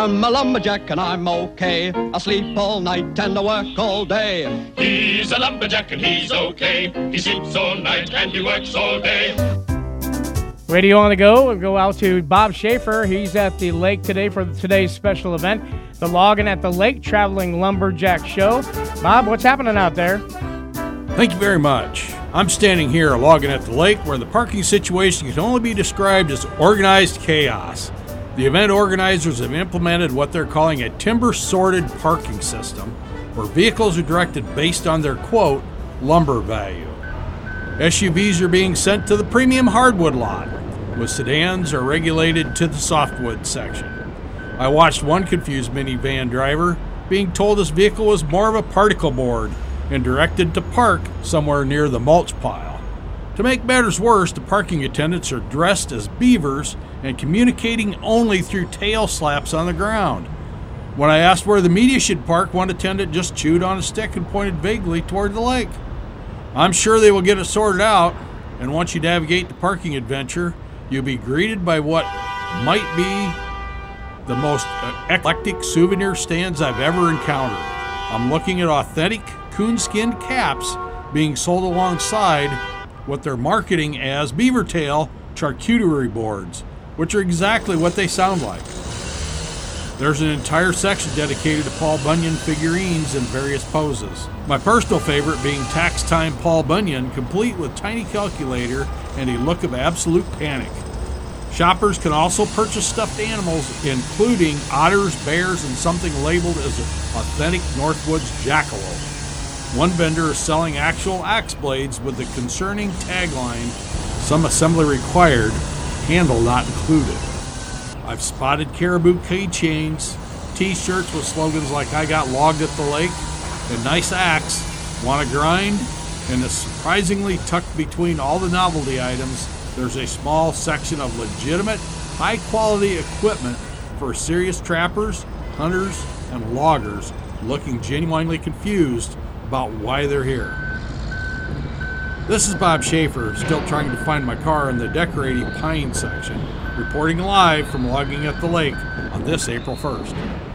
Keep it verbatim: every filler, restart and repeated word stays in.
I'm a lumberjack and I'm okay. I sleep all night and I work all day. He's a lumberjack and he's okay. He sleeps all night and he works all day. Radio on the go. We'll go out to Bob Schaefer. He's at the lake today for today's special event, the Logging at the Lake Traveling Lumberjack Show. Bob, what's happening out there? Thank you very much. I'm standing here logging at the lake where the parking situation can only be described as organized chaos. The event organizers have implemented what they're calling a timber-sorted parking system, where vehicles are directed based on their, quote, lumber value. S U Vs are being sent to the premium hardwood lot, with sedans are regulated to the softwood section. I watched one confused minivan driver being told his vehicle was more of a particle board and directed to park somewhere near the mulch pile. To make matters worse, the parking attendants are dressed as beavers and communicating only through tail slaps on the ground. When I asked where the media should park, one attendant just chewed on a stick and pointed vaguely toward the lake. I'm sure they will get it sorted out, and once you navigate the parking adventure, you'll be greeted by what might be the most eclectic souvenir stands I've ever encountered. I'm looking at authentic coonskin caps being sold alongside what they're marketing as beaver tail charcuterie boards, which are exactly what they sound like. There's an entire section dedicated to Paul Bunyan figurines in various poses. My personal favorite being Tax Time Paul Bunyan, complete with tiny calculator and a look of absolute panic. Shoppers can also purchase stuffed animals, including otters, bears, and something labeled as authentic Northwoods jackalope. One vendor is selling actual axe blades with the concerning tagline, "Some assembly required, handle not included." I've spotted caribou keychains, t-shirts with slogans like "I got logged at the lake," a nice axe, want to grind, and surprisingly tucked between all the novelty items, there's a small section of legitimate, high-quality equipment for serious trappers, hunters, and loggers looking genuinely confused about why they're here. This is Bob Schaefer, still trying to find my car in the decorating pine section, reporting live from Logging at the Lake on this April first.